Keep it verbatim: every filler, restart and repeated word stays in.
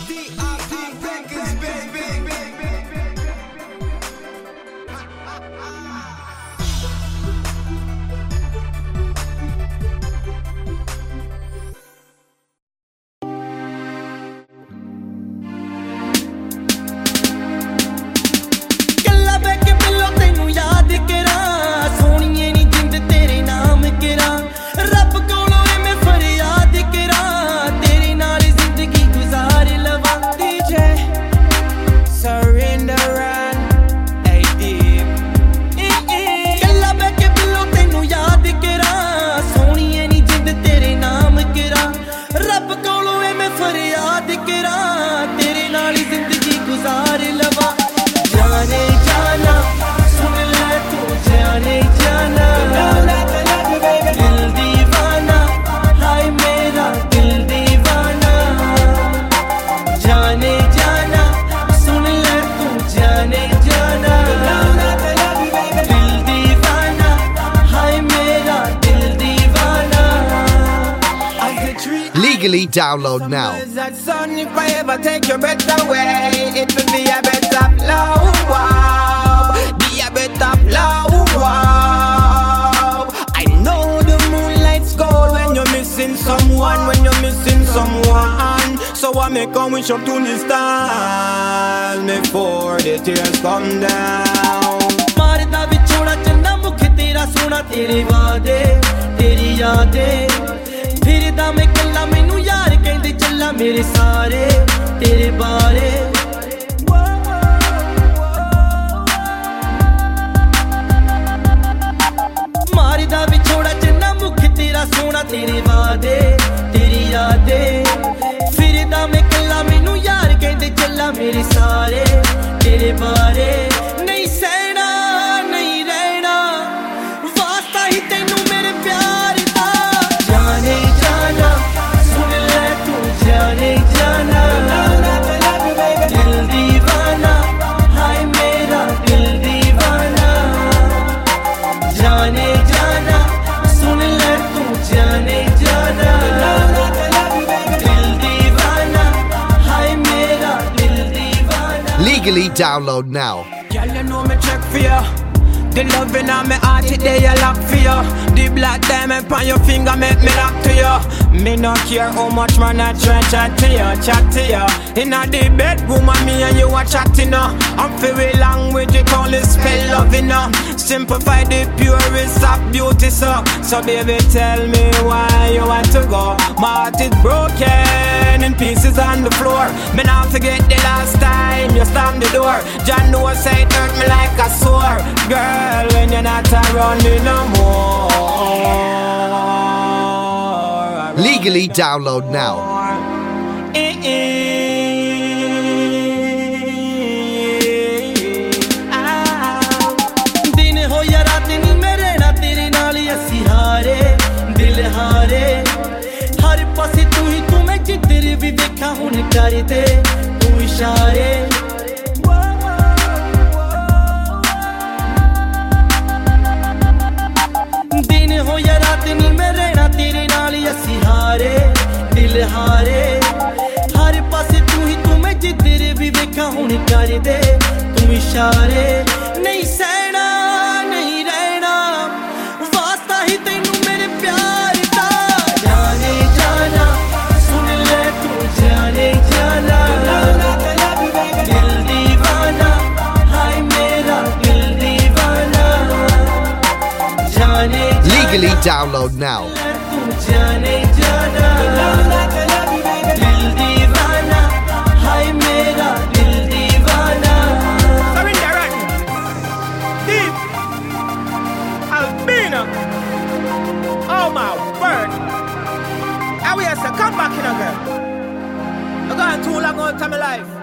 Legally download now. Son, if I ever take your breath away, it will be a better flow. Wow. Be a better flow. Wow. I know the moonlight's gold when you're missing someone, when you're missing someone. So I make a wish up to the stars before the tears come down. मारदा विछोड़ा चंदा मुख तेरा सोना तेरे वादे तेरी यादें फिरदा मैं कल्ला मैनू यार कहंदे चला मेरे सारे तेरे बारे मारदा विछोड़ा चंदा मुख तेरा सोना तेरे वादे तेरी यादें फिरदा मैं कल्ला मैनू यार कहंदे चला मेरे सारे तेरे बारे नहीं सहना नहीं रहना वास्ता ही तेनू मेरे प्यार दा जाने जाना सुन ले तू जाने जाना दिल दीवाना हाय मेरा दिल दीवाना जाने जाना सुन ले तू जाने जाना दिल दीवाना हाय मेरा दिल दीवाना. Legally download now. Girl, you know me check for you. The loving on me heart today I lock for you. The black diamond on your finger make me lock to you. Me not care how much man I try chat to you, chat to you. Inna the bedroom and me and you are chatting now. I'm very language we call it spell loving now. Simplify the purest of beauty so. So baby tell me why you want to go. My heart is broken in pieces on the floor. Me not forget the last time you slammed the door. John know say it hurt me like a sore. Girl, when you're not around me no more. Legally download now. दिन हो या रात नहीं मैं रहना तेरे नाल असी हारे दिल हारे हर पासे तू ही तू मैं जिधर भी देखा हुन कर दे तू इशारे दिन हो या रात नहीं मैं रहना तेरे नाल असी हारे दिल हारे हर पासे तू ही तू मैं जिधर भी देखा हुन कर दे तू इशारे नहीं सहना नहीं रहना वास्ता ही तेनू मेरे प्यार दा जाने जाना सुन ले तू जाने जाना दिल दीवाना हाय मेरा दिल दीवाना जाने Legally download now. तू जाने जाना दिल दीवाना हाय मेरा दिल दीवाना. Surrender run. Deep. Albina. Oh my word. How we have to come back in again. I'm going too long out of my life.